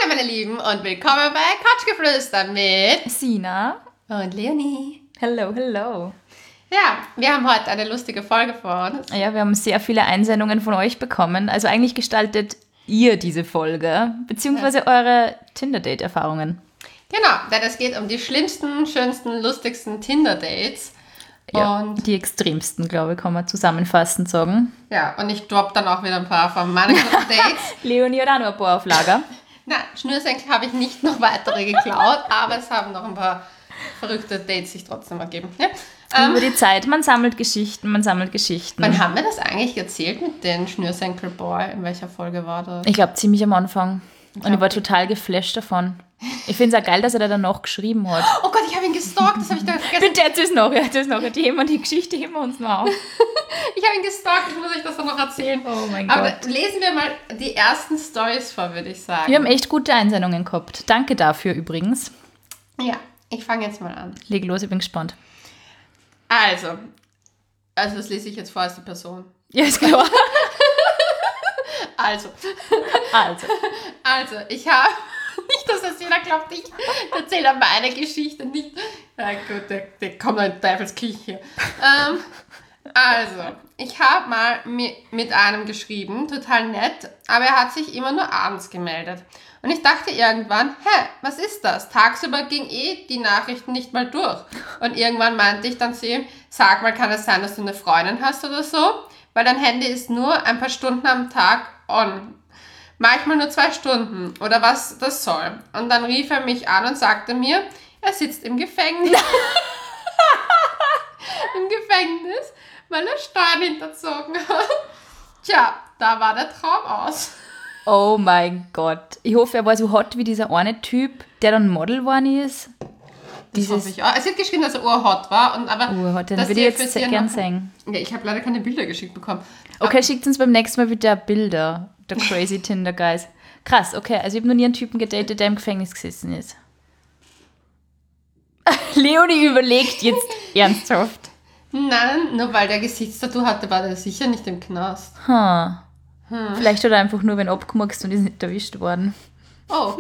Hallo meine Lieben und willkommen bei Couchgeflüster mit Sina und Leonie. Hello, hello. Ja, wir haben heute eine lustige Folge vor uns. Ja, wir haben sehr viele Einsendungen von euch bekommen. Also eigentlich gestaltet ihr diese Folge, beziehungsweise eure Tinder-Date-Erfahrungen. Genau, denn es geht um die schlimmsten, schönsten, lustigsten Tinder-Dates. Ja, Und die extremsten, glaube ich, kann man zusammenfassend sagen. ja, und ich droppe dann auch wieder ein paar von meinen Dates. Leonie hat auch noch ein paar auf Lager. Nein, Schnürsenkel habe ich nicht noch weitere geklaut, aber es haben noch ein paar verrückte Dates sich trotzdem ergeben. Ja? Über die Zeit, man sammelt Geschichten. Wann haben wir das eigentlich erzählt mit den Schnürsenkel-Boy? In welcher Folge war das? Ich glaube, ziemlich am Anfang. Und ich war total geflasht davon. Ich finde es auch geil, dass er da dann noch geschrieben hat. Oh Gott, ich habe ihn gestalkt, das habe ich da vergessen. Bitte erzähl es noch. Die Geschichte heben wir uns noch auf. Ich habe ihn gestalkt, ich muss euch das dann noch erzählen. Oh mein Aber Gott. lesen wir mal die ersten Stories vor, würde ich sagen. Wir haben echt gute Einsendungen gehabt. Danke dafür übrigens. Ja, ich fange jetzt mal an. Leg los, ich bin gespannt. Also das lese ich jetzt vor als die Person. Ja, ist klar. Also, ich habe, nicht, dass das jeder glaubt, ich erzähle meine Geschichte nicht. Ja gut, der kommt noch in Teufelsküche hier. Also, ich habe mal mit einem geschrieben, total nett, aber er hat sich immer nur abends gemeldet. Und ich dachte irgendwann, was ist das? Tagsüber ging die Nachrichten nicht mal durch. Und irgendwann meinte ich dann zu ihm, sag mal, kann es sein, dass du eine Freundin hast oder so? Weil dein Handy ist nur ein paar Stunden am Tag on. Manchmal nur 2 Stunden oder was das soll. Und dann rief er mich an und sagte mir, er sitzt im Gefängnis. Im Gefängnis, weil er Steuern hinterzogen hat. Tja, da war der Traum aus. Oh mein Gott. Ich hoffe, er war so hot wie dieser eine Typ, der dann Model geworden ist. Das hoffe ich auch. Es wird geschrieben, dass er urhot war. Urhot, den würde ich jetzt sehr gern sehen. Ja, ich habe leider keine Bilder geschickt bekommen. Okay, schickt uns beim nächsten Mal bitte Bilder. Der crazy Tinder Guys. Krass, okay. Also ich habe noch nie einen Typen gedatet, der im Gefängnis gesessen ist. Leonie überlegt jetzt ernsthaft. Nein, nur weil der Gesichtstattoo hatte, war der sicher nicht im Knast. Vielleicht hat er einfach nur wen abgemurkst und ist nicht erwischt worden. Oh.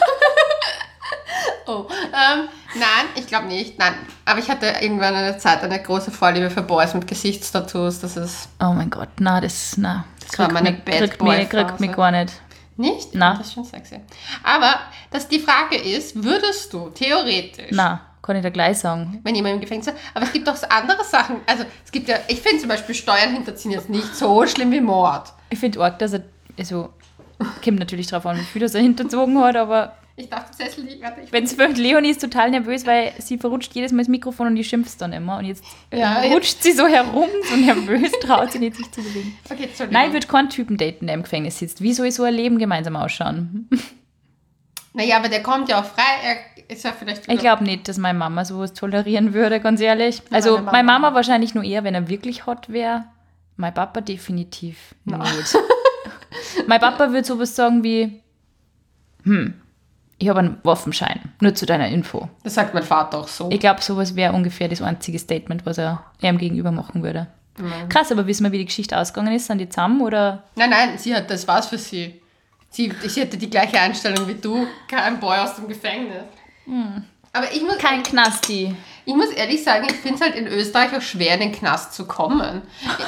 Nein, ich glaube nicht. Nein, aber ich hatte irgendwann eine Zeit eine große Vorliebe für Boys mit Gesichtstattoos. Das ist... Oh mein Gott, das war meine kriegt mich gar nicht. Nicht? Nein. Das ist schon sexy. Aber die Frage ist, würdest du theoretisch... Nein, kann ich da gleich sagen. Wenn jemand im Gefängnis ist. Aber es gibt auch so andere Sachen. Also es gibt ja, ich finde zum Beispiel Steuern hinterziehen jetzt nicht so schlimm wie Mord. Ich finde arg, dass er, also, kommt natürlich drauf an, wie viel das er hinterzogen hat, aber Ich darf den Sessel nicht, warte. Leonie ist total nervös, weil sie verrutscht jedes Mal das Mikrofon und die schimpft dann immer. Und jetzt Ja, rutscht sie so herum, so nervös, traut sie nicht, sich zu bewegen. Okay, Entschuldigung. Nein, ich würde keinen Typen daten, der im Gefängnis sitzt. Wie soll so ein Leben gemeinsam ausschauen? Naja, aber der kommt ja auch frei. Er ist ja vielleicht... Ich glaube nicht, dass meine Mama sowas tolerieren würde, ganz ehrlich. Also meine Mama wahrscheinlich nur eher, wenn er wirklich hot wäre. Mein Papa definitiv nicht. Mein Papa würde sowas sagen wie, ich habe einen Waffenschein, nur zu deiner Info. Das sagt mein Vater auch so. Ich glaube, sowas wäre ungefähr das einzige Statement, was er ihm gegenüber machen würde. Krass, aber wissen wir, wie die Geschichte ausgegangen ist? Sind die zusammen oder? Nein, das war's für sie. Sie hätte die gleiche Einstellung wie du. Kein Boy aus dem Gefängnis. Aber ich muss... Kein Knasti. Ich muss ehrlich sagen, ich finde es halt in Österreich auch schwer, in den Knast zu kommen.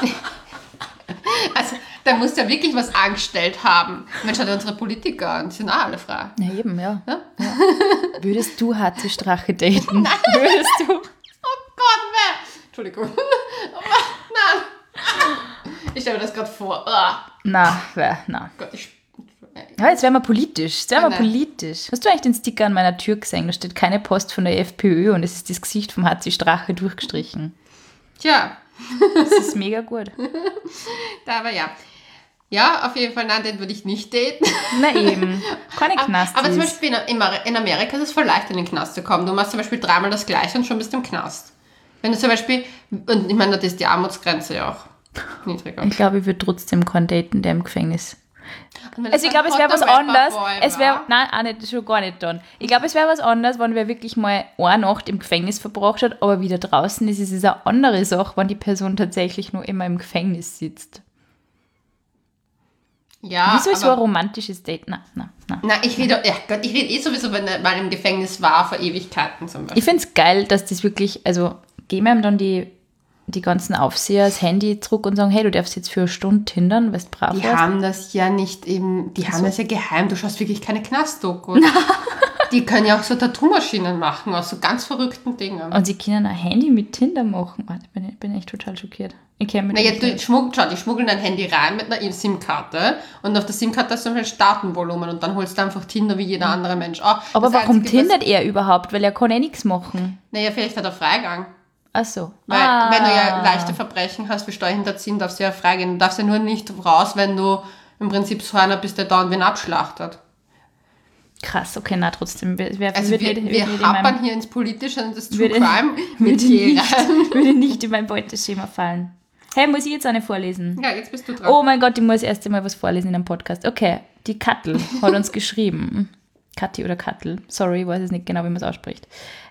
Also, da musst du ja wirklich was angestellt haben. Mensch, hat unsere Politiker an, die sind auch alle frei. Ja, eben, ja. Ja? Würdest du HC Strache daten? Nein. Würdest du? Oh Gott, wer? Entschuldigung. Nein. Ich stelle mir das gerade vor. Na. Gott, Ja, jetzt wären wir politisch. Nein. Politisch. Hast du eigentlich den Sticker an meiner Tür gesehen? Da steht keine Post von der FPÖ und es ist das Gesicht vom HC Strache durchgestrichen. Tja. Das ist mega gut. Aber ja. Ja, auf jeden Fall, nein, den würde ich nicht daten. Na eben. Keine Knastis. Aber zum Beispiel in Amerika ist es voll leicht, in den Knast zu kommen. Du machst zum Beispiel 3-mal das Gleiche und schon bist du im Knast. Wenn du zum Beispiel, und ich meine, das ist die Armutsgrenze ja auch niedriger. Ich glaube, ich würde trotzdem keinen daten, der im Gefängnis. Also ich glaube, es wäre was anderes. Nein, auch nicht, schon gar nicht dann. Ich glaube, es wäre was anderes, wenn wer wirklich mal eine Nacht im Gefängnis verbracht hat, aber wieder draußen ist. Es ist eine andere Sache, wenn die Person tatsächlich nur immer im Gefängnis sitzt. Ja, Wieso ist so ein romantisches Date? Na. Na, ich rede sowieso, wenn er mal im Gefängnis war, vor Ewigkeiten zum Beispiel. Ich finde es geil, dass das wirklich, also geben ihm dann die ganzen Aufseher das Handy zurück und sagen, hey, du darfst jetzt für eine Stunde tindern, weil du brav Die warst. haben das ja nicht eben, die haben das ja geheim, du schaust wirklich keine Knastdokus. Die können ja auch so Tattoo-Maschinen machen aus so ganz verrückten Dingen. Und sie können ein Handy mit Tinder machen. Warte, ich bin echt total schockiert. Ich kenne mich nicht. Die schmuggeln dein Handy rein mit einer SIM-Karte und auf der SIM-Karte hast du ein Startenvolumen und dann holst du einfach Tinder wie jeder andere Mensch. Aber warum tindert er überhaupt? Weil er kann nichts machen. Naja, vielleicht hat er Freigang. Ach so. Weil wenn du ja leichte Verbrechen hast, wie Steuerhinterziehen, darfst du ja freigehen. Du darfst ja nur nicht raus, wenn du im Prinzip so einer bist, der dauernd wen abschlachtet. Krass, okay, na trotzdem. Wir happern hier ins Politische und das True Crime mit dir rein. Würde nicht in mein Beuteschema fallen. Hey, muss ich jetzt eine vorlesen? Ja, jetzt bist du dran. Oh mein Gott, ich muss erst einmal was vorlesen in einem Podcast. Okay, die Kattel hat uns geschrieben. Kathi oder Kattel. Sorry, ich weiß es nicht genau, wie man es ausspricht.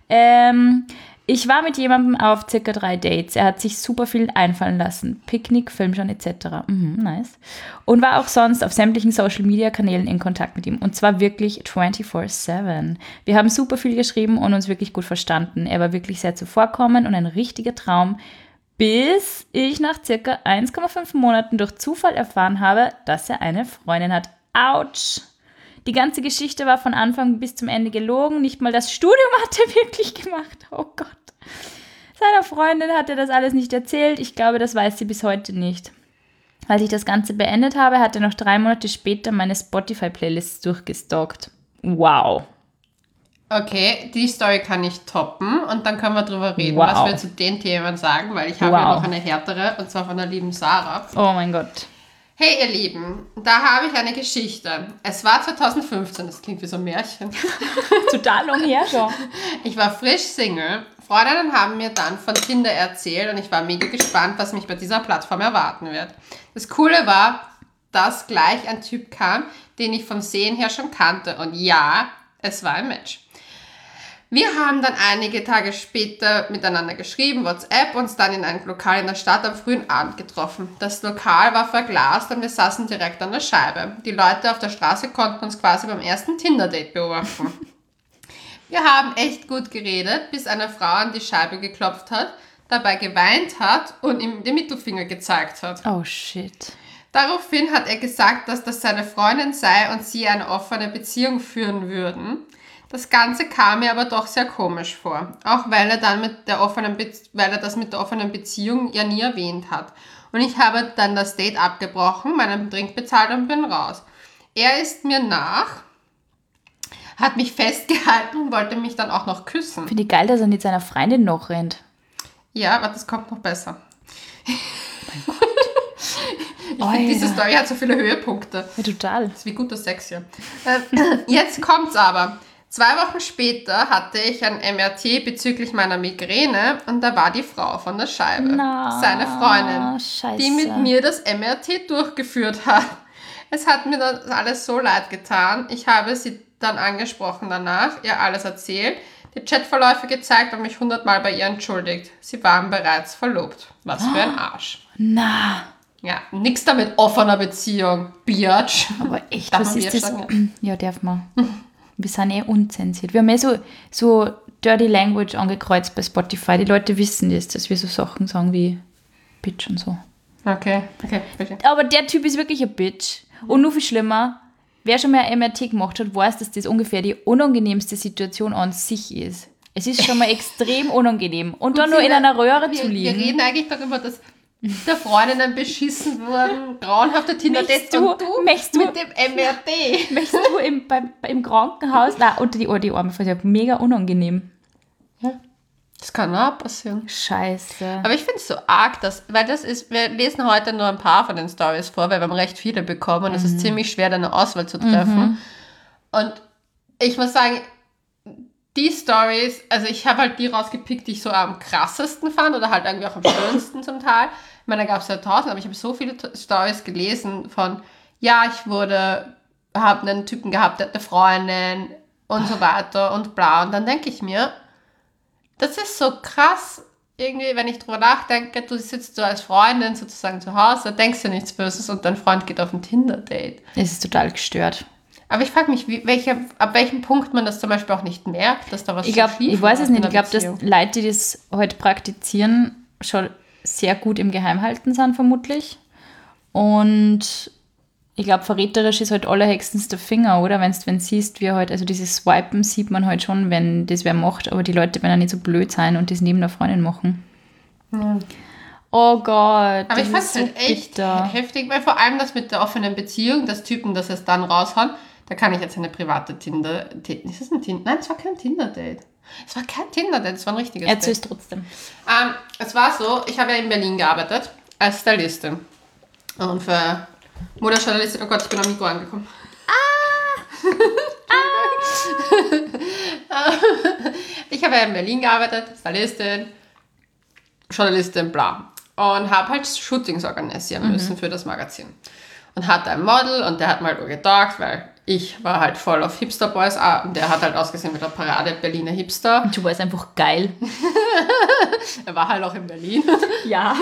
Ich war mit jemandem auf circa 3 Dates. Er hat sich super viel einfallen lassen. Picknick, Filmschauen etc. Nice. Und war auch sonst auf sämtlichen Social-Media-Kanälen in Kontakt mit ihm. Und zwar wirklich 24/7. Wir haben super viel geschrieben und uns wirklich gut verstanden. Er war wirklich sehr zuvorkommend und ein richtiger Traum, bis ich nach circa 1,5 Monaten durch Zufall erfahren habe, dass er eine Freundin hat. Autsch! Die ganze Geschichte war von Anfang bis zum Ende gelogen. Nicht mal das Studium hat er wirklich gemacht. Oh Gott. Seiner Freundin hat er das alles nicht erzählt. Ich glaube, das weiß sie bis heute nicht. Als ich das Ganze beendet habe, hat er noch 3 Monate später meine Spotify-Playlists durchgestalkt. Wow. Okay, die Story kann ich toppen und dann können wir drüber reden, was wir zu den Themen sagen, weil ich habe ja noch eine härtere, und zwar von der lieben Sarah. Oh mein Gott. Hey ihr Lieben, da habe ich eine Geschichte. Es war 2015, das klingt wie so ein Märchen. Total lang her schon. Ich war frisch Single. Freundinnen haben mir dann von Tinder erzählt und ich war mega gespannt, was mich bei dieser Plattform erwarten wird. Das Coole war, dass gleich ein Typ kam, den ich vom Sehen her schon kannte. Und ja, es war ein Match. Wir haben dann einige Tage später miteinander geschrieben, WhatsApp, uns dann in einem Lokal in der Stadt am frühen Abend getroffen. Das Lokal war verglast und wir saßen direkt an der Scheibe. Die Leute auf der Straße konnten uns quasi beim ersten Tinder-Date beobachten. Wir haben echt gut geredet, bis eine Frau an die Scheibe geklopft hat, dabei geweint hat und ihm den Mittelfinger gezeigt hat. Oh shit. Daraufhin hat er gesagt, dass das seine Freundin sei und sie eine offene Beziehung führen würden. Das Ganze kam mir aber doch sehr komisch vor, auch weil er das mit der offenen Beziehung ja nie erwähnt hat. Und ich habe dann das Date abgebrochen, meinen Drink bezahlt und bin raus. Er ist mir nach, hat mich festgehalten und wollte mich dann auch noch küssen. Finde ich geil, dass er mit seiner Freundin noch rennt. Ja, aber das kommt noch besser. Mein Gott. Ich finde, diese Story hat so viele Höhepunkte. Ja, total. Das ist wie guter Sex hier. Jetzt kommt's aber. 2 Wochen später hatte ich ein MRT bezüglich meiner Migräne und da war die Frau von der Scheibe, seine Freundin, die mit mir das MRT durchgeführt hat. Es hat mir das alles so leid getan. Ich habe sie dann angesprochen danach, ihr alles erzählt, die Chatverläufe gezeigt und mich 100-mal bei ihr entschuldigt. Sie waren bereits verlobt. Was für ein Arsch. Na. Ja, nix damit offener Beziehung, Biatch. Aber echt, was ist das? Ja, darf man. Wir sind unzensiert. Wir haben so Dirty Language angekreuzt bei Spotify. Die Leute wissen das, dass wir so Sachen sagen wie Bitch und so. Okay. Aber der Typ ist wirklich ein Bitch. Und noch viel schlimmer, wer schon mal ein MRT gemacht hat, weiß, dass das ungefähr die unangenehmste Situation an sich ist. Es ist schon mal extrem unangenehm. Und dann nur in einer Röhre zu liegen. Wir reden eigentlich darüber, dass der Freundinnen beschissen wurden, grauenhafte Tinder-Dates und du mit dem MRT. Möchtest du im Krankenhaus? Nein, unter die Arme, das ist mega unangenehm. Ja, das kann auch passieren. Scheiße. Aber ich finde es so arg, wir lesen heute nur ein paar von den Stories vor, weil wir haben recht viele bekommen und es ist ziemlich schwer, da eine Auswahl zu treffen. Und ich muss sagen, die Stories, also ich habe halt die rausgepickt, die ich so am krassesten fand oder halt irgendwie auch am schönsten zum Teil. Ich meine, da gab es ja 1000, aber ich habe so viele Stories gelesen von, ja, habe einen Typen gehabt, der hat eine Freundin und so weiter und bla. Und dann denke ich mir, das ist so krass. irgendwie, wenn ich drüber nachdenke, du sitzt so als Freundin sozusagen zu Hause, denkst dir nichts Böses und dein Freund geht auf ein Tinder-Date. Es ist total gestört. Aber ich frage mich, ab welchem Punkt man das zum Beispiel auch nicht merkt, dass da was Ich weiß es nicht. Ich glaube, dass Leute, die das heute praktizieren, schon sehr gut im Geheimhalten sind, vermutlich. Und ich glaube, verräterisch ist halt allerhöchstens der Finger, oder? Wenn du siehst, wie halt, also dieses Swipen sieht man halt schon, wenn das wer macht, aber die Leute werden ja nicht so blöd sein und das neben der Freundin machen. Ja. Oh Gott. Aber ich fand es halt echt heftig, weil vor allem das mit der offenen Beziehung, das Typen, das es dann raushauen, da kann ich jetzt eine private Tinder-Date. Ist das ein Tinder? Nein, es war kein Tinder-Date. Es war kein Tinder-Date, es war ein richtiges Date. Erzähl's trotzdem. Es war so, ich habe ja in Berlin gearbeitet als Stylistin. Und für Modejournalistin, oh Gott, ich bin am Mikro angekommen. Ich habe ja in Berlin gearbeitet, Stylistin, Journalistin, bla. Und habe halt Shootings organisieren müssen für das Magazin. Und hatte ein Model und der hat mal gedacht, weil ich war halt voll auf Hipster-Boys und der hat halt ausgesehen wie der Parade Berliner Hipster. Und du warst einfach geil. Er war halt auch in Berlin. Ja.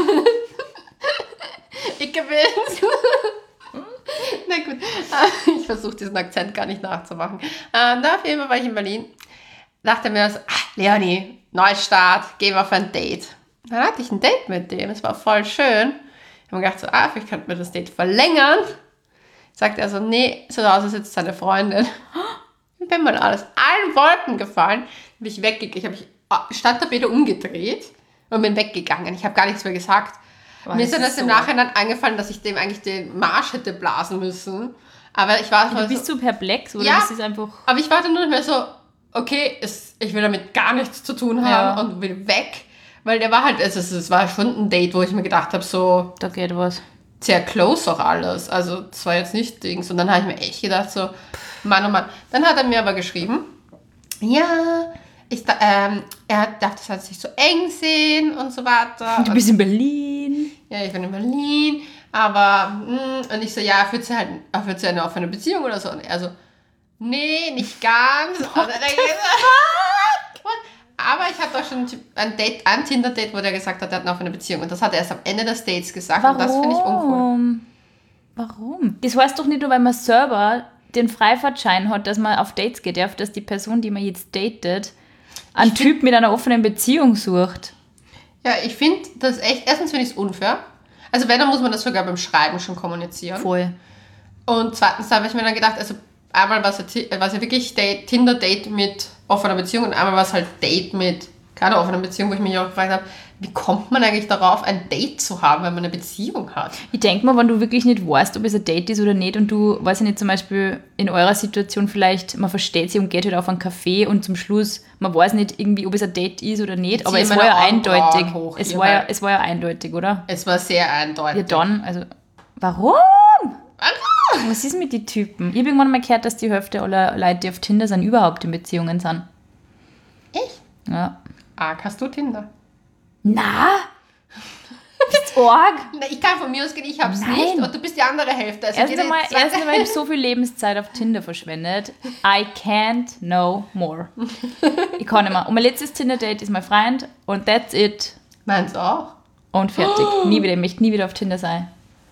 Ich gewinn's. Na gut, ich versuche diesen Akzent gar nicht nachzumachen. Da auf jeden Fall war ich in Berlin. Dachte mir so, Leonie, Neustart, gehen wir auf ein Date. Dann hatte ich ein Date mit dem, es war voll schön. Ich habe mir gedacht, so, vielleicht könnten wir das Date verlängern. Sagt er so, nee, so aus als jetzt seine Freundin. Ich bin mal allen Wolken gefallen. Bin ich weggegangen. Ich stand da wieder umgedreht und bin weggegangen. Ich habe gar nichts mehr gesagt. Mir ist dann das im Nachhinein eingefallen, dass ich dem eigentlich den Marsch hätte blasen müssen. Aber ich war du bist so perplex, oder? Ja, das ist einfach... aber ich war dann nur nicht mehr so, okay, ich will damit gar nichts zu tun haben und will weg. Weil der war halt, es war schon ein Date, wo ich mir gedacht habe, so... Da geht was. Sehr close auch alles. Also das war jetzt nicht Dings. Und dann habe ich mir echt gedacht, so, Mann, oh Mann. Dann hat er mir aber geschrieben, ja... er darf das halt nicht so eng sehen und so weiter. Du bist in Berlin. Ja, ich bin in Berlin. Aber, und ich so, ja, führt sie eine offene Beziehung oder so? Und er so, nee, nicht ganz. Und dann aber ich hatte auch schon ein Tinder-Date, wo der gesagt hat, er hat eine offene Beziehung. Und das hat er erst am Ende des Dates gesagt. Warum? Und das finde ich uncool. Warum? Das heißt doch nicht nur, weil man selber den Freifahrtschein hat, dass man auf Dates geht darf, dass die Person, die man jetzt datet, einen Typ mit einer offenen Beziehung sucht. Ja, ich finde das echt, erstens finde ich es unfair. Also wenn, dann muss man das sogar beim Schreiben schon kommunizieren. Voll. Und zweitens habe ich mir dann gedacht, also einmal war es ja wirklich Tinder-Date mit offener Beziehung und einmal war es halt Date mit keiner offenen Beziehung, wo ich mich auch gefragt habe, wie kommt man eigentlich darauf, ein Date zu haben, wenn man eine Beziehung hat? Ich denke mal, wenn du wirklich nicht weißt, ob es ein Date ist oder nicht und du, weiß ich nicht, zum Beispiel in eurer Situation vielleicht, man versteht sich und geht halt auf einen Café und zum Schluss, man weiß nicht irgendwie, ob es ein Date ist oder nicht, aber es war ja eindeutig. Es war ja eindeutig, oder? Es war sehr eindeutig. Ja dann, also, warum? Was ist mit den Typen? Ich habe irgendwann mal gehört, dass die Hälfte aller Leute, die auf Tinder sind, überhaupt in Beziehungen sind. Echt? Ja. Hast du Tinder? Na? Bist du arg? Na, ich kann von mir ausgehen, ich hab's nicht und du bist die andere Hälfte. Also erstens einmal habe ich so viel Lebenszeit auf Tinder verschwendet. I can't know more. Ich kann nicht mehr. Und mein letztes Tinder-Date ist mein Freund und that's it. Meins auch. Und fertig. Nie wieder. Ich möchte nie wieder auf Tinder sein.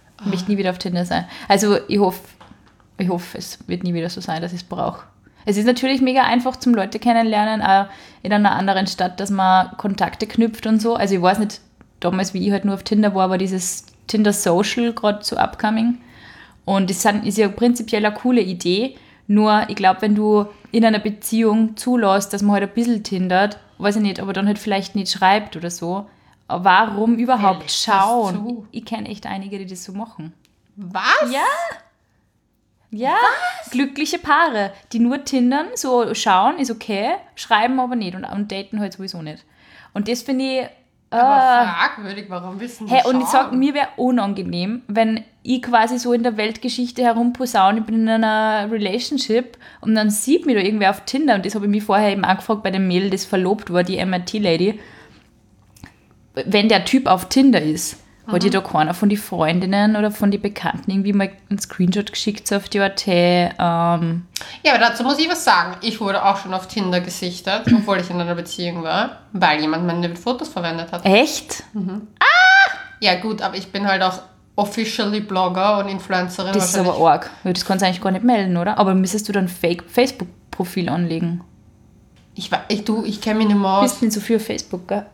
Also ich hoffe, es wird nie wieder so sein, dass ich es brauche. Es ist natürlich mega einfach zum Leute kennenlernen, auch in einer anderen Stadt, dass man Kontakte knüpft und so. Also ich weiß nicht, damals, wie ich halt nur auf Tinder war, aber dieses Tinder Social gerade so upcoming. Und das ist ja prinzipiell eine coole Idee. Nur, ich glaube, wenn du in einer Beziehung zulässt, dass man halt ein bisschen tindert, weiß ich nicht, aber dann halt vielleicht nicht schreibt oder so. Warum überhaupt schauen? Ich kenne echt einige, die das so machen. Was? Ja, was? Glückliche Paare, die nur tindern, so schauen, ist okay, schreiben aber nicht und daten halt sowieso nicht. Und das finde ich... aber fragwürdig, warum wissen die schauen? Und ich sage, mir wäre unangenehm, wenn ich quasi so in der Weltgeschichte herumposaune, ich bin in einer Relationship und dann sieht mich da irgendwer auf Tinder und das habe ich mich vorher eben angefragt bei dem Mädel, das verlobt war, die MIT-Lady, wenn der Typ auf Tinder ist Hat dir da keiner von den Freundinnen oder von den Bekannten irgendwie mal einen Screenshot geschickt so auf die AT? Ja, aber dazu muss ich was sagen. Ich wurde auch schon auf Tinder gesichtet, obwohl ich in einer Beziehung war, weil jemand meine Fotos verwendet hat. Echt? Ja gut, aber ich bin halt auch officially Blogger und Influencerin. Das ist aber arg. Ja, das kannst du eigentlich gar nicht melden, oder? Aber müsstest du dann ein Facebook-Profil anlegen? Ich kenne mich nicht mehr aus. Bist nicht so viel auf Facebook, gell?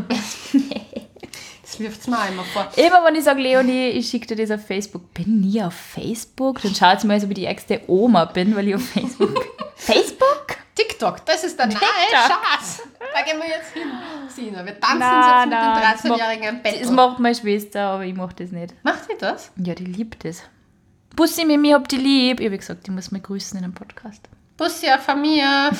Das wirft es mir einmal vor. Immer wenn ich sage, Leonie, ich schicke dir das auf Facebook, bin nie auf Facebook? Dann schaut sie mal, als ob ich die ärgste Oma bin, weil ich auf Facebook bin. Facebook? TikTok, das ist der neue Schatz. Da gehen wir jetzt hin. Sina, wir tanzen jetzt mit dem 13-Jährigen am Bett. Das macht meine Schwester, aber ich mache das nicht. Macht sie das? Ja, die liebt das. Bussi, Mimi, hab die lieb. Ich habe gesagt, die muss mich grüßen in einem Podcast. Bussi auch von mir.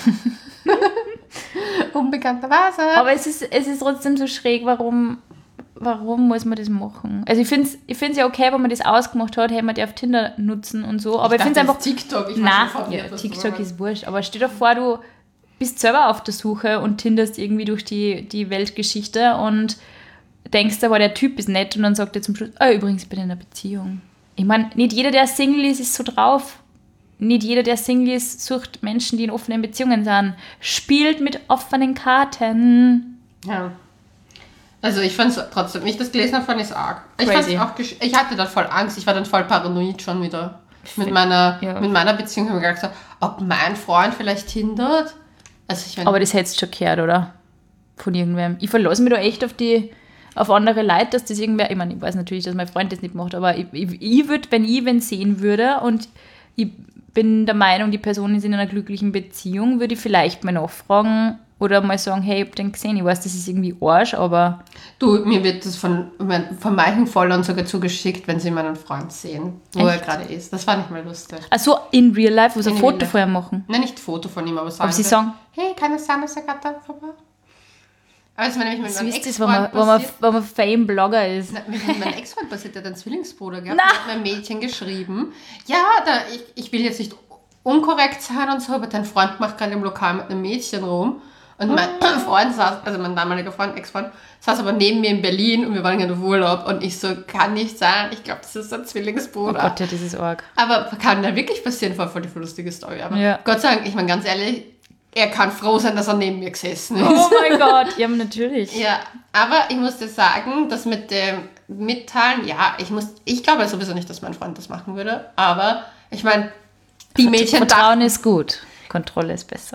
Unbekannterweise. Aber es ist trotzdem so schräg, warum muss man das machen? Also ich finde es ja okay, wenn man das ausgemacht hat, hey, man darf Tinder nutzen und so, aber ich finde es einfach... TikTok. TikTok ist wurscht, aber stell dir vor, du bist selber auf der Suche und tinderst irgendwie durch die Weltgeschichte und denkst aber, der Typ ist nett und dann sagt er zum Schluss, übrigens, ich bin in einer Beziehung. Ich meine, nicht jeder, der Single ist so drauf. Nicht jeder, der Single ist, sucht Menschen, die in offenen Beziehungen sind. Spielt mit offenen Karten. Ja. Also ich fand es trotzdem, wie ich das gelesen habe, fand ich es arg. Ich hatte dann voll Angst, ich war dann voll paranoid schon wieder. Mit meiner Beziehung habe ich gedacht, ob mein Freund vielleicht hindert. Also aber das hättest du schon gehört, oder? Von irgendwem. Ich verlasse mich da echt auf andere Leute, dass das irgendwer, ich meine, ich weiß natürlich, dass mein Freund das nicht macht, aber ich würde, wenn ich wen sehen würde und ich bin der Meinung, die Person ist in einer glücklichen Beziehung, würde ich vielleicht mal nachfragen oder mal sagen, hey, ich hab den gesehen, ich weiß, das ist irgendwie Arsch, aber... Du, mir wird das von manchen Followern sogar zugeschickt, wenn sie meinen Freund sehen, wo er gerade ist. Das war nicht mal lustig. Also in real life, wo sie ein Foto vorher machen? Nein, nicht Foto von ihm, aber sagen. Aber sie sagen... Hey, kann es sein, dass er gerade da vorbei? Aber das war nämlich mit meinem Ex-Freund passiert. Wenn man Fame-Blogger ist. Mit meinem Ex-Freund passiert, der hat einen Zwillingsbruder gehabt. Der hat mir ein Mädchen geschrieben. Ja, ich will jetzt nicht unkorrekt sein und so, aber dein Freund macht gerade im Lokal mit einem Mädchen rum. Und mein Freund saß, also mein damaliger Freund, Ex-Freund, saß aber neben mir in Berlin und wir waren gerade auf Urlaub. Und ich so, kann nicht sein. Ich glaube, das ist ein Zwillingsbruder. Oh Gott, ja, das ist arg. Aber kann da wirklich passieren, voll die lustige Story. Aber ja. Gott sei Dank, ich meine ganz ehrlich, er kann froh sein, dass er neben mir gesessen ist. Oh mein Gott, ja, natürlich. Ja, aber ich muss dir sagen, das mit dem Mitteilen, ja, ich glaube sowieso nicht, dass mein Freund das machen würde, aber ich meine, die Mädchen... Vertrauen ist gut, Kontrolle ist besser.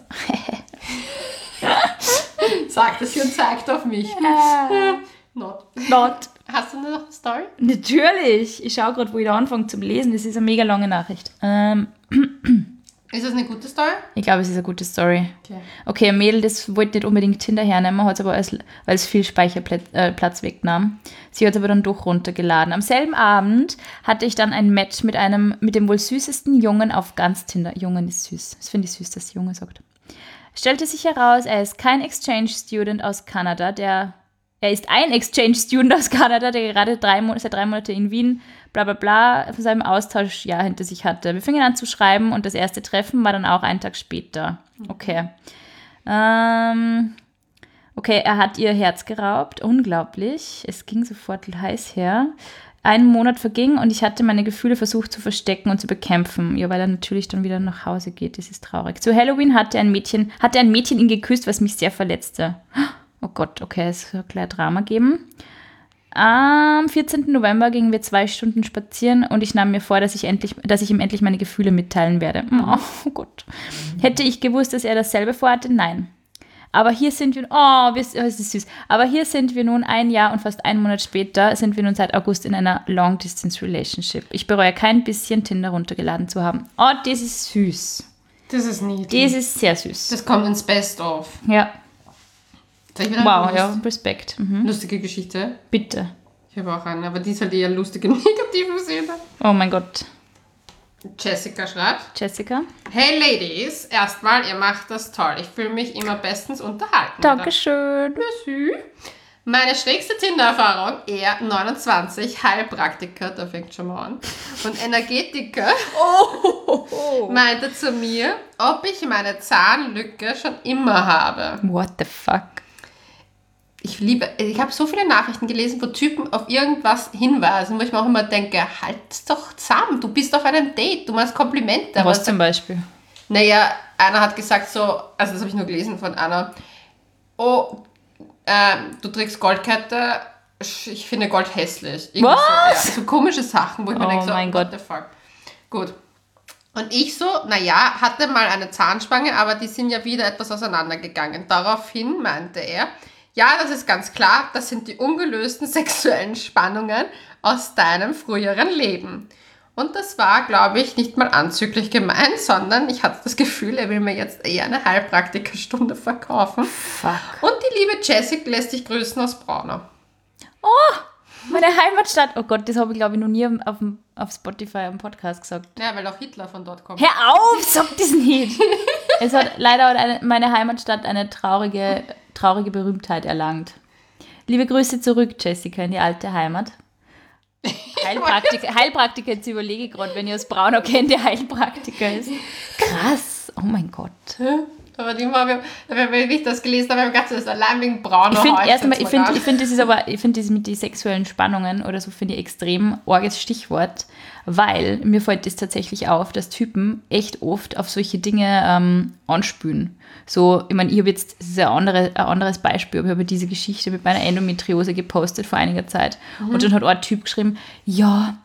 Sagt es und zeigt auf mich. Not. Hast du noch eine Story? Natürlich. Ich schaue gerade, wo ich da anfange zum Lesen. Das ist eine mega lange Nachricht. Ist das eine gute Story? Ich glaube, es ist eine gute Story. Okay, ein Mädel, das wollte nicht unbedingt Tinder hernehmen, hat es aber, weil es viel Speicherplatz wegnahm. Sie hat es aber dann doch runtergeladen. Am selben Abend hatte ich dann ein Match mit dem wohl süßesten Jungen auf ganz Tinder. Jungen ist süß. Das finde ich süß, dass Junge sagt. Stellte sich heraus, er ist kein Exchange-Student aus Kanada, er ist ein Exchange-Student aus Kanada, der gerade seit 3 Monate in Wien, bla bla bla, von seinem Austauschjahr hinter sich hatte. Wir fingen an zu schreiben und das erste Treffen war dann auch einen Tag später. Okay. Okay, er hat ihr Herz geraubt. Unglaublich. Es ging sofort heiß her. 1 Monat verging und ich hatte meine Gefühle versucht zu verstecken und zu bekämpfen. Ja, weil er natürlich dann wieder nach Hause geht. Das ist traurig. Zu Halloween hatte ein Mädchen ihn geküsst, was mich sehr verletzte. Oh Gott, okay, es soll gleich Drama geben. Am 14. November gingen wir 2 Stunden spazieren und ich nahm mir vor, dass ich ihm endlich meine Gefühle mitteilen werde. Oh Gott. Hätte ich gewusst, dass er dasselbe vorhatte? Nein. Aber hier sind wir, es ist süß. Aber hier sind wir nun 1 Jahr und fast 1 Monat später sind wir nun seit August in einer Long-Distance-Relationship. Ich bereue kein bisschen Tinder runtergeladen zu haben. Oh, das ist süß. Das ist niedlich. Das ist sehr süß. Das kommt ins Best-of. Ja. Wow, ja, Respekt. Lustige Geschichte. Bitte. Ich habe auch eine, aber die ist halt eher lustige negative Szene. Oh mein Gott. Jessica schreibt. Jessica. Hey Ladies, erstmal, ihr macht das toll. Ich fühle mich immer bestens unterhalten. Dankeschön. Merci. Meine schrägste Tinder-Erfahrung, er 29, Heilpraktiker, da fängt schon mal an, und Energetiker, meinte zu mir, ob ich meine Zahnlücke schon immer habe. What the fuck? ich habe so viele Nachrichten gelesen, wo Typen auf irgendwas hinweisen, wo ich mir auch immer denke, halt's doch zusammen, du bist auf einem Date, du machst Komplimente. Was zum Beispiel? Naja, einer hat gesagt so, also das habe ich nur gelesen von einer, oh, du trägst Goldkette, ich finde Gold hässlich. Was? So komische Sachen, wo ich mir denke, so, mein Gott. What the fuck. Gut. Und ich so, naja, hatte mal eine Zahnspange, aber die sind ja wieder etwas auseinandergegangen. Daraufhin meinte er, ja, das ist ganz klar, das sind die ungelösten sexuellen Spannungen aus deinem früheren Leben. Und das war, glaube ich, nicht mal anzüglich gemeint, sondern ich hatte das Gefühl, er will mir jetzt eher eine Heilpraktikerstunde verkaufen. Fuck. Und die liebe Jessica lässt dich grüßen aus Braunau. Oh, meine Heimatstadt. Oh Gott, das habe ich, glaube ich, noch nie auf Spotify am Podcast gesagt. Ja, weil auch Hitler von dort kommt. Hör auf, sag das nicht. Es hat leider meine Heimatstadt eine traurige Berühmtheit erlangt. Liebe Grüße zurück, Jessica, in die alte Heimat. Heilpraktiker, jetzt überlege ich gerade, wenn ihr aus Braunau kennt, der Heilpraktiker ist. Krass, oh mein Gott. Aber wenn ich das gelesen habe, habe ich gedacht, das ist allein wegen Braunau. Ich finde das mit den sexuellen Spannungen oder so, finde ich extrem arges Stichwort, weil mir fällt das tatsächlich auf, dass Typen echt oft auf solche Dinge anspülen. So, ich meine, ich habe jetzt, das ist ein anderes Beispiel, aber ich habe diese Geschichte mit meiner Endometriose gepostet vor einiger Zeit. Und dann hat ein Typ geschrieben, ja,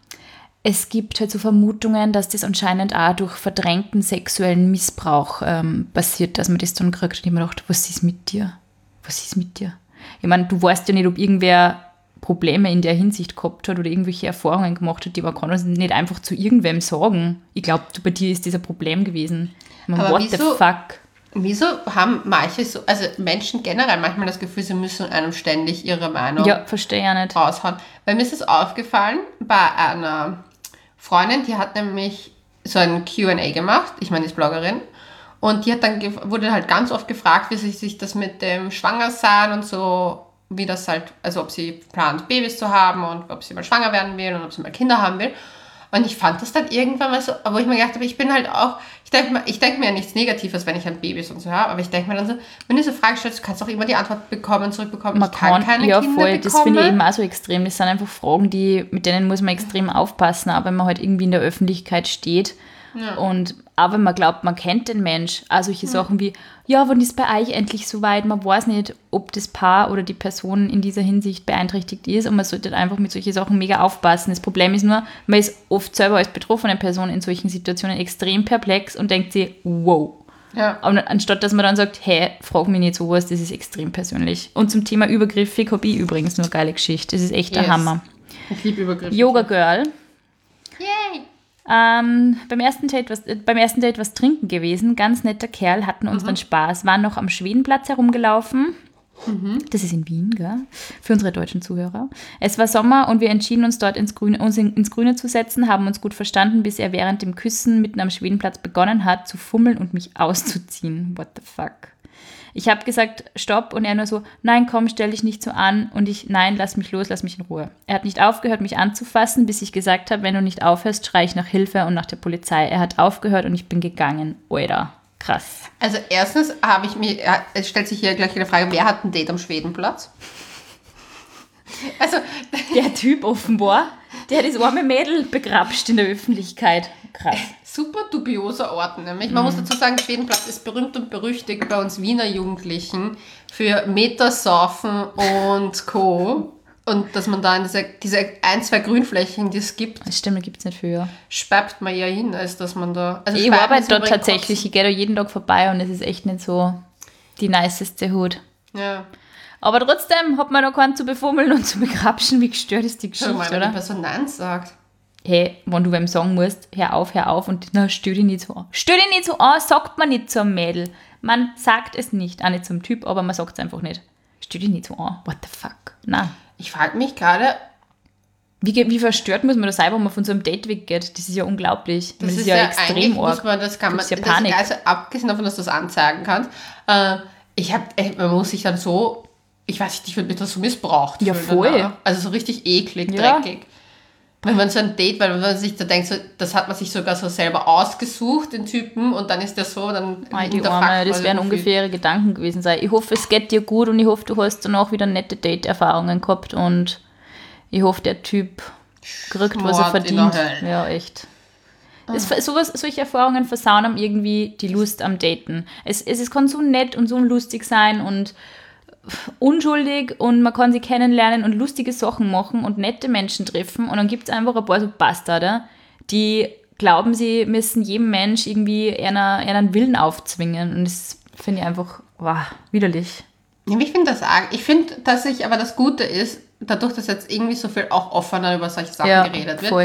es gibt halt so Vermutungen, dass das anscheinend auch durch verdrängten sexuellen Missbrauch passiert, dass man das dann kriegt. Und ich mir gedacht, was ist mit dir? Was ist mit dir? Ich meine, du weißt ja nicht, ob irgendwer Probleme in der Hinsicht gehabt hat oder irgendwelche Erfahrungen gemacht hat, die man kann das nicht einfach zu irgendwem sagen. Ich glaube, bei dir ist das ein Problem gewesen. Aber what the fuck? Wieso haben manche so, also Menschen generell manchmal das Gefühl, sie müssen einem ständig ihre Meinung verstehe ja nicht. raushauen? Weil mir ist es aufgefallen bei einer Freundin, die hat nämlich so ein Q&A gemacht, ich meine, die ist Bloggerin, und die hat dann wurde halt ganz oft gefragt, wie sich das mit dem Schwangersein und so, wie das halt, also ob sie plant, Babys zu haben und ob sie mal schwanger werden will und ob sie mal Kinder haben will. Und ich fand das dann irgendwann mal so, wo ich mir gedacht habe, ich bin halt auch, ich denke mir ja nichts Negatives, wenn ich an Babys und so habe, aber ich denke mir dann so, wenn du so Fragen stellst, du kannst auch immer die Antwort zurückbekommen, man ich kann keine Kinder bekommen. Das finde ich eben auch so extrem. Das sind einfach Fragen, mit denen muss man extrem aufpassen, auch wenn man halt irgendwie in der Öffentlichkeit steht. Ja. Und auch wenn man glaubt, man kennt den Mensch, auch solche Sachen wie, ja, wann ist bei euch endlich soweit? Man weiß nicht, ob das Paar oder die Person in dieser Hinsicht beeinträchtigt ist und man sollte einfach mit solchen Sachen mega aufpassen. Das Problem ist nur, man ist oft selber als betroffene Person in solchen Situationen extrem perplex und denkt sich, wow. Ja. Und anstatt, dass man dann sagt, hey, frag mich nicht sowas, das ist extrem persönlich. Und zum Thema übergriffig habe ich übrigens nur eine geile Geschichte. Das ist echt der Hammer. Ich liebe übergriffig. Yoga Girl. Yay! Beim ersten Date was trinken gewesen. Ganz netter Kerl, hatten unseren Spaß, waren noch am Schwedenplatz herumgelaufen. Das ist in Wien, gell? Für unsere deutschen Zuhörer. Es war Sommer und wir entschieden uns dort ins Grüne zu setzen, haben uns gut verstanden, bis er während dem Küssen mitten am Schwedenplatz begonnen hat zu fummeln und mich auszuziehen. What the fuck? Ich habe gesagt, stopp, und er nur so, nein, komm, stell dich nicht so an, und ich, nein, lass mich los, lass mich in Ruhe. Er hat nicht aufgehört, mich anzufassen, bis ich gesagt habe, wenn du nicht aufhörst, schreie ich nach Hilfe und nach der Polizei. Er hat aufgehört und ich bin gegangen. Alter, krass. Also erstens es stellt sich hier gleich die Frage, wer hat ein Date am Schwedenplatz? Also der Typ offenbar, der das arme Mädel begrapscht in der Öffentlichkeit. Krass. Super dubioser Ort nämlich. Man muss dazu sagen, Schwedenplatz ist berühmt und berüchtigt bei uns Wiener Jugendlichen für Metersurfen und Co. Und dass man da in diese 1-2 Grünflächen, die es gibt, das stimmt, gibt es nicht für. speibt man ja hin, als dass man da... Also ich arbeite dort tatsächlich, ich gehe da jeden Tag vorbei und es ist echt nicht so die niceste Hut. Ja. Aber trotzdem hat man da keinen zu befummeln und zu begrapschen, wie gestört ist die Geschichte, oder? Wenn die Person Nein sagt. Hey, wenn du wem sagen musst, hör auf und na, stell dich nicht so an. Stell dich nicht so an, sagt man nicht zum Mädel. Man sagt es nicht, auch nicht zum Typ, aber man sagt es einfach nicht. Stell dich nicht so an, what the fuck. Nein. Ich frage mich gerade, wie verstört muss man da sein, wenn man von so einem Date weggeht? Das ist ja unglaublich. Das ist ja extrem arg. Das kann man, ja Panik. Also abgesehen davon, dass du das anzeigen kannst, man muss sich dann so, ich weiß nicht, ich würde mich das so missbraucht ja, fühlen. Voll. Danach. Also so richtig eklig, dreckig. Wenn man so ein Date, weil man sich da denkt, so, das hat man sich sogar so selber ausgesucht, den Typen, und dann ist der so, dann die Arme, das werden ungefähre Gedanken gewesen sein. Ich hoffe, es geht dir gut und ich hoffe, du hast dann auch wieder nette Date-Erfahrungen gehabt und ich hoffe, der Typ kriegt, was er verdient. Ja, echt. Solche Erfahrungen versauen einem irgendwie die Lust am Daten. Es kann so nett und so lustig sein und unschuldig und man kann sie kennenlernen und lustige Sachen machen und nette Menschen treffen und dann gibt es einfach ein paar so Bastarde, die glauben, sie müssen jedem Mensch irgendwie einen Willen aufzwingen und das finde ich einfach widerlich. Ich finde das arg. Ich finde, dass das Gute ist, dadurch, dass jetzt irgendwie so viel auch offener über solche Sachen geredet wird,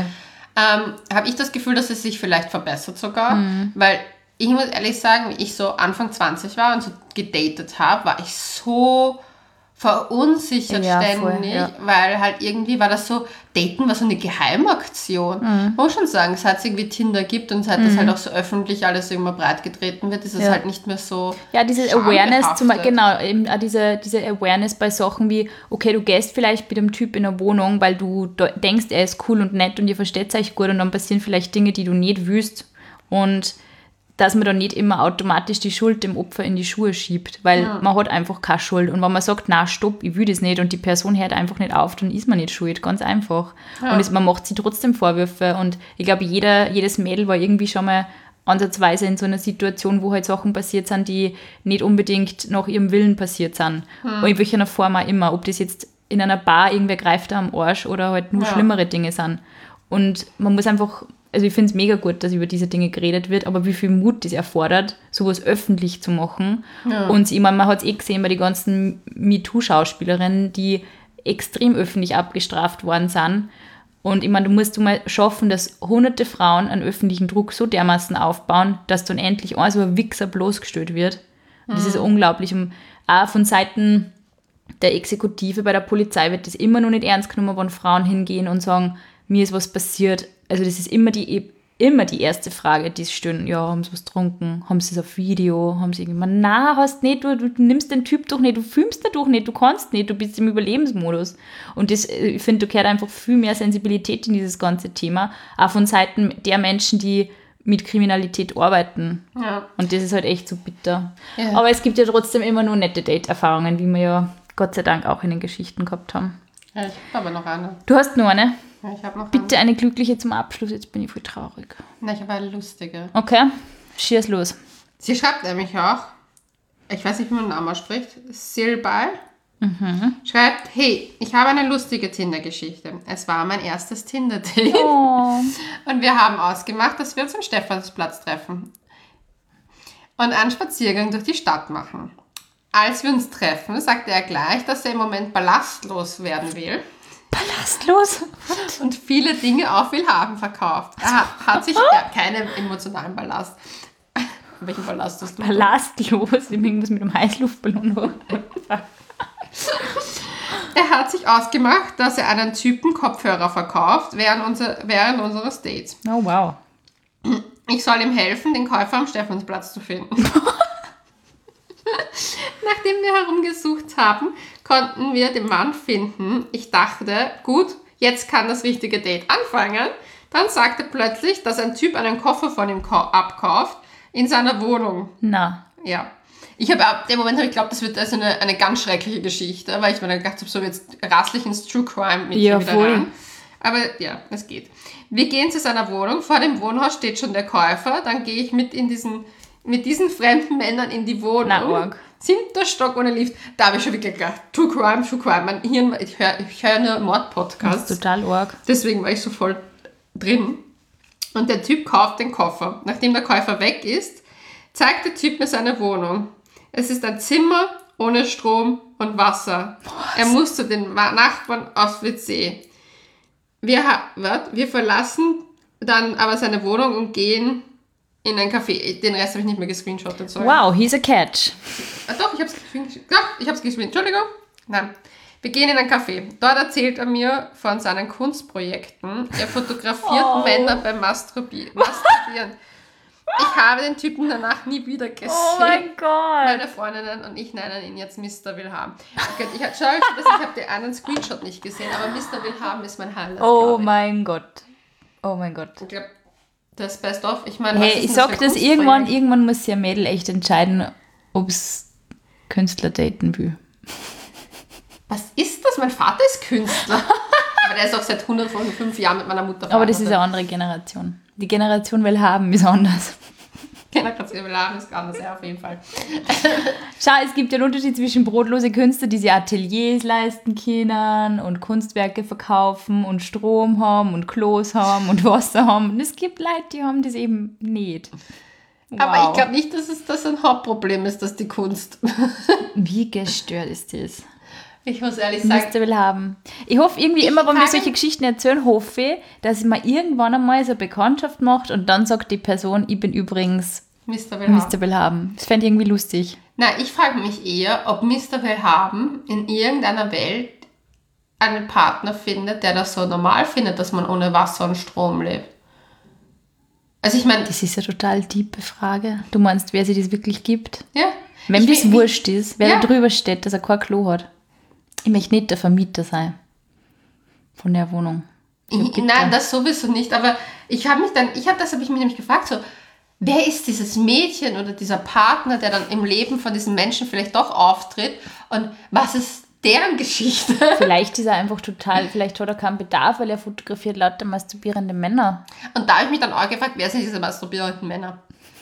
habe ich das Gefühl, dass es sich vielleicht verbessert sogar, weil ich muss ehrlich sagen, wie ich so Anfang 20 war und so gedatet habe, war ich so verunsichert ständig, weil halt irgendwie war das so, Daten war so eine Geheimaktion. Man muss schon sagen, seit es irgendwie Tinder gibt und seit das halt auch so öffentlich alles immer breit getreten wird, ist es halt nicht mehr so. Ja, diese Awareness, eben auch diese Awareness bei Sachen wie, okay, du gehst vielleicht mit dem Typ in eine Wohnung, weil du denkst, er ist cool und nett und ihr versteht euch gut und dann passieren vielleicht Dinge, die du nicht willst und dass man dann nicht immer automatisch die Schuld dem Opfer in die Schuhe schiebt, weil man hat einfach keine Schuld. Und wenn man sagt, na stopp, ich will das nicht und die Person hört einfach nicht auf, dann ist man nicht schuld, ganz einfach. Ja. Und man macht sich trotzdem Vorwürfe und ich glaube, jedes Mädel war irgendwie schon mal ansatzweise in so einer Situation, wo halt Sachen passiert sind, die nicht unbedingt nach ihrem Willen passiert sind. Und in welcher Form auch immer, ob das jetzt in einer Bar irgendwer greift da am Arsch oder halt nur schlimmere Dinge sind. Und man muss einfach... Also ich finde es mega gut, dass über diese Dinge geredet wird, aber wie viel Mut das erfordert, sowas öffentlich zu machen. Ja. Und ich meine, man hat es gesehen bei den ganzen MeToo-Schauspielerinnen, die extrem öffentlich abgestraft worden sind. Und ich meine, du musst mal schaffen, dass hunderte Frauen einen öffentlichen Druck so dermaßen aufbauen, dass dann endlich so ein Wichser bloßgestellt wird. Und das ist unglaublich. Und auch von Seiten der Exekutive bei der Polizei wird das immer noch nicht ernst genommen, wenn Frauen hingehen und sagen, mir ist was passiert. Also das ist immer die erste Frage, die sie stellen. Ja, haben sie was getrunken? Haben sie es auf Video? Haben sie irgendwann, na, hast nicht, du nimmst den Typ doch nicht, du filmst den doch nicht, du kannst nicht, du bist im Überlebensmodus. Und das, ich finde, da gehört einfach viel mehr Sensibilität in dieses ganze Thema, auch von Seiten der Menschen, die mit Kriminalität arbeiten. Ja. Und das ist halt echt so bitter. Ja. Aber es gibt ja trotzdem immer nur nette Date-Erfahrungen, wie wir ja Gott sei Dank auch in den Geschichten gehabt haben. Ja, ich habe aber noch eine. Du hast nur eine? Ja, ich habe noch Bitte eine glückliche zum Abschluss, jetzt bin ich voll traurig. Nein, ich habe eine lustige. Okay, schieß los. Sie schreibt nämlich auch, ich weiß nicht, wie man den Namen ausspricht, Silbal, schreibt, hey, ich habe eine lustige Tinder-Geschichte. Es war mein erstes Tinder-Date. Oh. Und wir haben ausgemacht, dass wir uns am Stephansplatz treffen und einen Spaziergang durch die Stadt machen. Als wir uns treffen, sagte er gleich, dass er im Moment ballastlos werden will. Ballastlos? Und viele Dinge auf Willhaben verkauft. Er hat sich keinen emotionalen Ballast. Welchen Ballast hast du? Ballastlos? Irgendwas mit einem Heißluftballon. Er hat sich ausgemacht, dass er einen Typen Kopfhörer verkauft während unseres Dates. Oh, wow. Ich soll ihm helfen, den Käufer am Stephansplatz zu finden. Nachdem wir herumgesucht haben, konnten wir den Mann finden. Ich dachte, gut, jetzt kann das richtige Date anfangen. Dann sagte plötzlich, dass ein Typ einen Koffer von ihm abkauft in seiner Wohnung. Na. Ja. Ab dem Moment habe ich geglaubt, das wird also eine ganz schreckliche Geschichte, weil ich mir dann gedacht habe, so jetzt rasslich ins True Crime mit hier wieder rein. Aber ja, es geht. Wir gehen zu seiner Wohnung. Vor dem Wohnhaus steht schon der Käufer. Dann gehe ich mit diesen fremden Männern in die Wohnung. Na, arg. 7. Stock ohne Lift. Da habe ich schon wirklich gedacht, True Crime. Mein Hirn, ich höre nur Mord-Podcasts. Das ist total arg. Deswegen war ich so voll drin. Und der Typ kauft den Koffer. Nachdem der Käufer weg ist, zeigt der Typ mir seine Wohnung. Es ist ein Zimmer ohne Strom und Wasser. Was? Er muss zu den Nachbarn aufs WC. Wir verlassen dann aber seine Wohnung und gehen in ein Café. Den Rest habe ich nicht mehr gescreenshottet. Sorry. Wow, he's a catch. Doch, ich habe es gescreenshottet. Entschuldigung. Nein. Wir gehen in ein Café. Dort erzählt er mir von seinen Kunstprojekten. Er fotografiert Männer beim Masturbieren. Ich habe den Typen danach nie wieder gesehen. Oh mein Gott. Meine Freundinnen und ich nennen ihn jetzt Mr. Willhaben. Okay, ich habe den einen Screenshot nicht gesehen, aber Mr. Willhaben ist mein Highlight. Oh mein Gott. Oh mein Gott. Ich glaube, das Best of. Ich meine, hey, ich sag das irgendwann muss sich ein Mädel echt entscheiden, ob es Künstler daten will. Was ist das? Mein Vater ist Künstler. Aber der ist auch seit 105 Jahren mit meiner Mutter verheiratet. Aber das ist eine andere Generation. Die Generation Willhaben ist anders. Generation Willhaben ist anders, ja, auf jeden Fall. Schau, es gibt ja einen Unterschied zwischen brotlose Künstler, die sich Ateliers leisten können und Kunstwerke verkaufen und Strom haben und Klos haben und Wasser haben. Und es gibt Leute, die haben das eben nicht. Wow. Aber ich glaube nicht, dass das ein Hauptproblem ist, dass die Kunst... Wie gestört ist das? Ich muss ehrlich sagen... Mr. Willhaben. Ich hoffe irgendwie immer, wenn wir solche Geschichten erzählen, hoffe ich, dass man irgendwann einmal so eine Bekanntschaft macht und dann sagt die Person, ich bin übrigens Mr. Willhaben. Mr. Willhaben. Das fände ich irgendwie lustig. Na, ich frage mich eher, ob Mr. Willhaben in irgendeiner Welt einen Partner findet, der das so normal findet, dass man ohne Wasser und Strom lebt. Also ich meine... Das ist eine total tiefe Frage. Du meinst, wer sich das wirklich gibt? Ja. Wenn das wurscht ist, wer da drüber steht, dass er kein Klo hat. Ich möchte nicht der Vermieter sein von der Wohnung. Nein, das sowieso nicht. Aber das habe ich mich nämlich gefragt, so, wer ist dieses Mädchen oder dieser Partner, der dann im Leben von diesem Menschen vielleicht doch auftritt und was ist deren Geschichte? Vielleicht ist er einfach vielleicht hat er keinen Bedarf, weil er fotografiert lauter masturbierende Männer. Und da habe ich mich dann auch gefragt, wer sind diese masturbierenden Männer?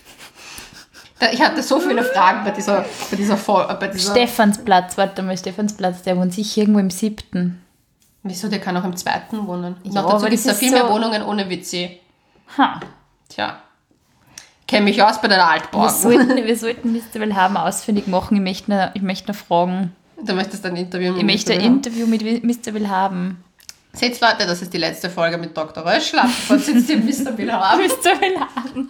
Ich hatte so viele Fragen bei dieser Stephansplatz, warte mal, Stephansplatz, der wohnt sicher irgendwo im 7. Wieso, der kann auch im 2. wohnen. Ja, noch dazu gibt es da viel mehr Wohnungen ohne WC. Tja. Kenne mich aus bei den Altbauten. Wir sollten Mr. Willhaben ausfindig machen. Ich möchte noch fragen. Du möchtest ein Interview mit Mr. Interview mit Mr. Willhaben. Seht Leute, das ist die letzte Folge mit Dr. Röschel. Davon sitzt hier Mr. Willhaben. Mr. Willhaben.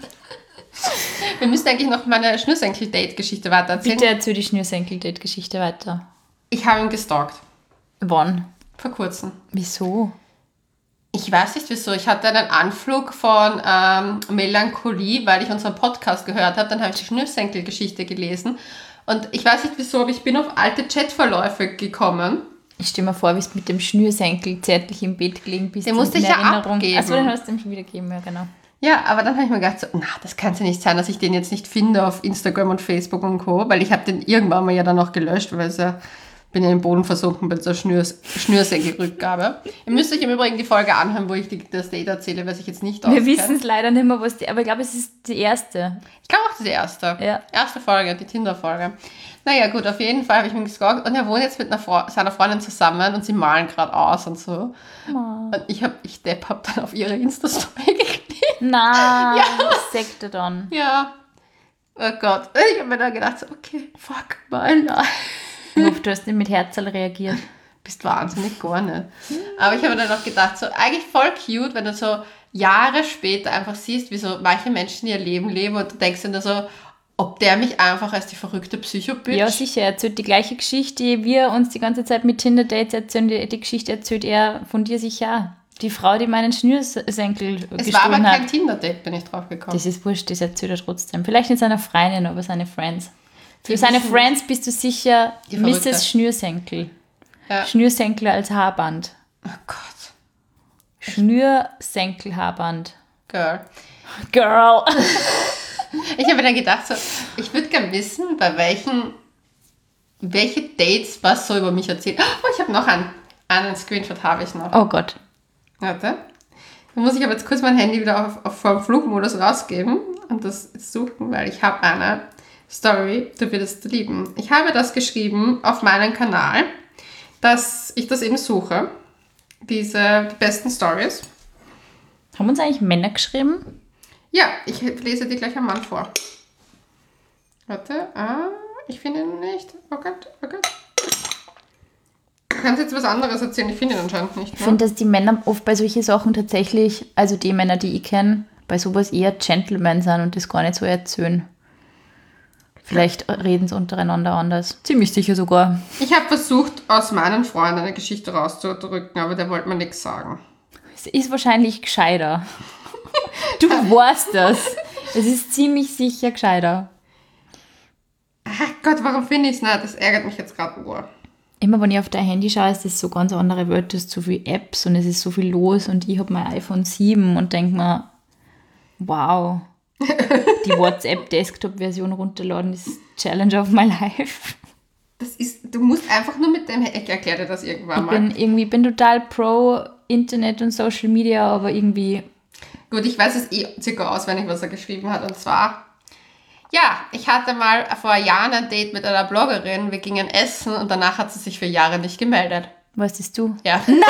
Wir müssen eigentlich noch meine Schnürsenkel-Date-Geschichte weiter erzählen. Bitte erzähl die Schnürsenkel-Date-Geschichte weiter. Ich habe ihn gestalkt. Wann? Vor kurzem. Wieso? Ich weiß nicht wieso. Ich hatte einen Anflug von Melancholie, weil ich unseren Podcast gehört habe. Dann habe ich die Schnürsenkel-Geschichte gelesen. Und ich weiß nicht wieso, aber ich bin auf alte Chatverläufe gekommen. Ich stelle mir vor, wie es mit dem Schnürsenkel zärtlich im Bett gelegen bist. Den musste ich ja abgeben. Achso, den hast du ihm schon wieder gegeben, ja genau. Ja, aber dann habe ich mir gedacht, so, das kann es ja nicht sein, dass ich den jetzt nicht finde auf Instagram und Facebook und Co., weil ich habe den irgendwann mal ja dann noch gelöscht, weil bin ja im Boden versunken bei dieser Schnürsenkelrückgabe. Ihr müsst euch im Übrigen die Folge anhören, wo ich das Date erzähle, was ich jetzt nicht auskenne. Wir wissen es leider nicht mehr, aber ich glaube, es ist die erste. Ich glaube auch, das ist die erste. Ja. Erste Folge, die Tinder-Folge. Naja, gut, auf jeden Fall habe ich mich gestalkt und er wohnt jetzt mit seiner Freundin zusammen und sie malen gerade aus und so. Oh. Und ich hab dann auf ihre Insta-Story geklickt. Nein, das sagt er dann. Ja. Oh Gott. Ich habe mir dann gedacht, so, okay, fuck mal. Ich hoffe, du hast nicht mit Herzl reagiert. Bist wahnsinnig gar nicht. Aber ich habe mir dann auch gedacht, so eigentlich voll cute, wenn du so Jahre später einfach siehst, wie so manche Menschen ihr Leben leben und du denkst dir so, ob der mich einfach als die verrückte Psycho-Bitch... Ja, sicher. Er erzählt die gleiche Geschichte, die wir uns die ganze Zeit mit Tinder-Dates erzählen. Die Geschichte erzählt er von dir sicher auch. Die Frau, die meinen Schnürsenkel gestohlen hat. Es war aber kein Tinder-Date, bin ich drauf gekommen. Das ist wurscht, das erzählt er trotzdem. Vielleicht nicht seiner Freundin, aber seine Friends. Für seine Friends bist du sicher Mrs. Schnürsenkel. Ja. Schnürsenkel als Haarband. Oh Gott. Schnürsenkel-Haarband. Girl. Ich habe mir dann gedacht, so, ich würde gerne wissen, bei welche Dates was so über mich erzählt. Oh, ich habe noch einen Screenshot habe ich noch. Oh Gott. Warte. Dann muss ich aber jetzt kurz mein Handy wieder auf Flugmodus rausgeben und das suchen, weil ich habe eine Story, du würdest lieben. Ich habe das geschrieben auf meinem Kanal, dass ich das eben suche. Die besten Stories. Haben uns eigentlich Männer geschrieben? Ja, ich lese dir gleich am Mann vor. Warte, ich finde ihn nicht. Oh Gott. Du kannst jetzt was anderes erzählen, ich finde ihn anscheinend nicht. Ich finde, dass die Männer oft bei solchen Sachen tatsächlich, also die Männer, die ich kenne, bei sowas eher Gentlemen sind und das gar nicht so erzählen. Vielleicht reden sie untereinander anders. Ziemlich sicher sogar. Ich habe versucht, aus meinen Freunden eine Geschichte rauszudrücken, aber der wollte mir nichts sagen. Es ist wahrscheinlich gescheiter. Du weißt das. Es ist ziemlich sicher gescheiter. Ach Gott, warum finde ich es nicht? Das ärgert mich jetzt gerade nur. Immer wenn ich auf dein Handy schaue, ist das so ganz andere Wörter, es ist so viele Apps und es ist so viel los und ich habe mein iPhone 7 und denke mir, wow, die WhatsApp-Desktop-Version runterladen ist Challenge of my life. Du musst einfach nur mit dem, ich erkläre dir das irgendwann mal. Ich bin total pro Internet und Social Media, aber irgendwie... Gut, ich weiß es circa auswendig, was er geschrieben hat. Und zwar, ja, ich hatte mal vor Jahren ein Date mit einer Bloggerin. Wir gingen essen und danach hat sie sich für Jahre nicht gemeldet. Was ist du? Ja. Nein!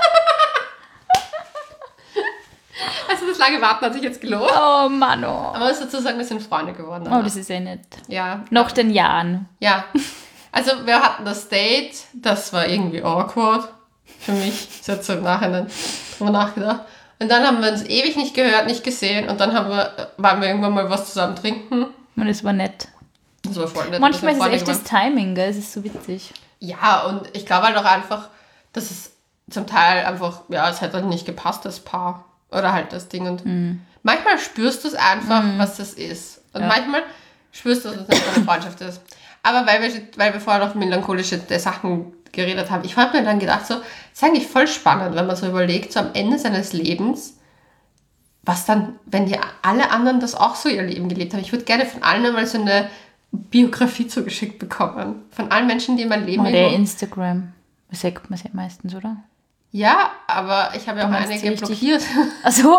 Also das lange Warten hat sich jetzt gelohnt. Oh Mann, oh. Aber man muss dazu sagen, wir sind Freunde geworden. Oh, das ist nett. Ja. Nach den Jahren. Ja. Also wir hatten das Date, das war irgendwie awkward für mich. Ich habe jetzt so im Nachhinein drüber nachgedacht. Und dann haben wir uns ewig nicht gehört, nicht gesehen und dann waren wir irgendwann mal was zusammen trinken. Und es war nett. Das war voll nett. Manchmal ist es echt das Timing, gell? Es ist so witzig. Ja, und ich glaube halt auch einfach, dass es zum Teil einfach, ja, es hat halt nicht gepasst, das Paar. Oder halt das Ding. Und manchmal spürst du es einfach, was das ist. Und manchmal spürst du, dass es nicht eine Freundschaft ist. Aber weil wir vorher noch melancholische Sachen geredet haben, ich habe mir dann gedacht, so, das ist eigentlich voll spannend, wenn man so überlegt, so am Ende seines Lebens, was dann, wenn die alle anderen das auch so ihr Leben gelebt haben. Ich würde gerne von allen einmal so eine Biografie zugeschickt bekommen. Von allen Menschen, die mein Leben... Oder Instagram. Das sagt man ja meistens, oder? Ja, aber ich habe ja auch einige blockiert. Ach so.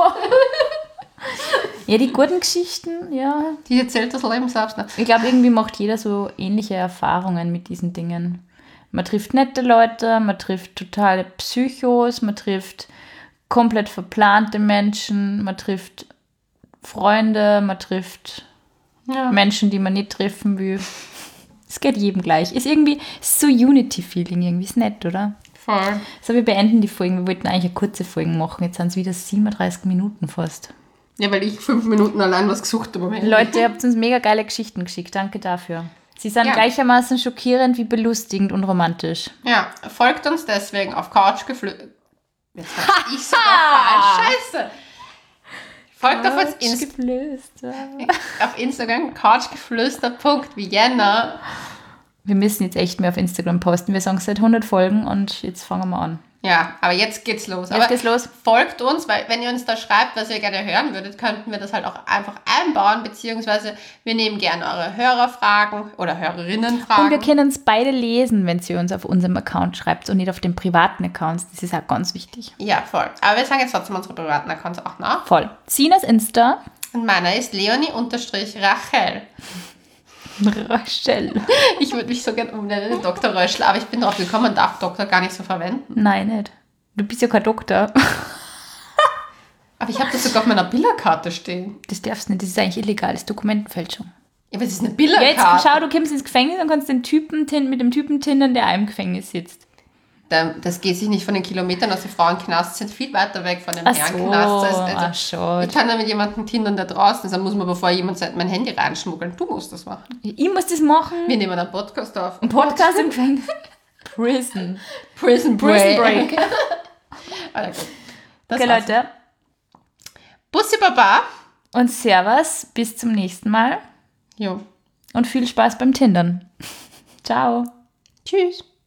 Ja, die guten Geschichten, ja. Die erzählt das Leben selbst nicht. Ich glaube, irgendwie macht jeder so ähnliche Erfahrungen mit diesen Dingen. Man trifft nette Leute, man trifft totale Psychos, man trifft komplett verplante Menschen, man trifft Freunde, man trifft Menschen, die man nicht treffen will. Es geht jedem gleich. Ist so Unity-Feeling irgendwie. Ist nett, oder? Voll. So, wir beenden die Folgen. Wir wollten eigentlich eine kurze Folge machen. Jetzt sind es wieder 37 Minuten fast. Ja, weil ich 5 Minuten allein was gesucht habe. Leute, ihr habt uns mega geile Geschichten geschickt. Danke dafür. Sie sind gleichermaßen schockierend wie belustigend und romantisch. Ja, folgt uns deswegen auf Couchgeflüster. Jetzt hab ich sogar falsch. Scheiße. Folgt auf uns auf Instagram couchgeflüster.vienna. Wir müssen jetzt echt mehr auf Instagram posten. Wir sagen es seit 100 Folgen und jetzt fangen wir an. Ja, aber jetzt geht's los. Folgt uns, weil wenn ihr uns da schreibt, was ihr gerne hören würdet, könnten wir das halt auch einfach einbauen, beziehungsweise wir nehmen gerne eure Hörerfragen oder Hörerinnenfragen. Und wir können es beide lesen, wenn ihr uns auf unserem Account schreibt und nicht auf den privaten Accounts. Das ist auch ganz wichtig. Ja, voll. Aber wir sagen jetzt trotzdem unsere privaten Accounts auch nach. Voll. Sinas Insta. Und meiner ist Leonie_Rachel. Rachel. Ich würde mich so gerne umnennen, Dr. Röschel, aber ich bin drauf gekommen, man darf Doktor gar nicht so verwenden. Nein, nicht. Du bist ja kein Doktor. Aber ich habe das sogar auf meiner Billerkarte stehen. Das darfst du nicht, das ist eigentlich illegal, das ist Dokumentenfälschung. Ja, aber es ist eine Billerkarte. Ja, jetzt schau, du kommst ins Gefängnis und kannst mit dem Typen tindern, der auch im Gefängnis sitzt. Das geht sich nicht von den Kilometern aus. Die Frauenknast sind viel weiter weg von dem Herrenknast. Ich kann da mit jemandem tindern, der draußen ist. Dann muss man, bevor jemand mein Handy reinschmuggeln. Du musst das machen. Ich muss das machen. Wir nehmen einen Podcast auf. Ein Podcast im Gefängnis. Prison Break. Also gut. Okay, war's. Leute. Bussi Baba. Und Servus. Bis zum nächsten Mal. Jo. Und viel Spaß beim Tindern. Ciao. Tschüss.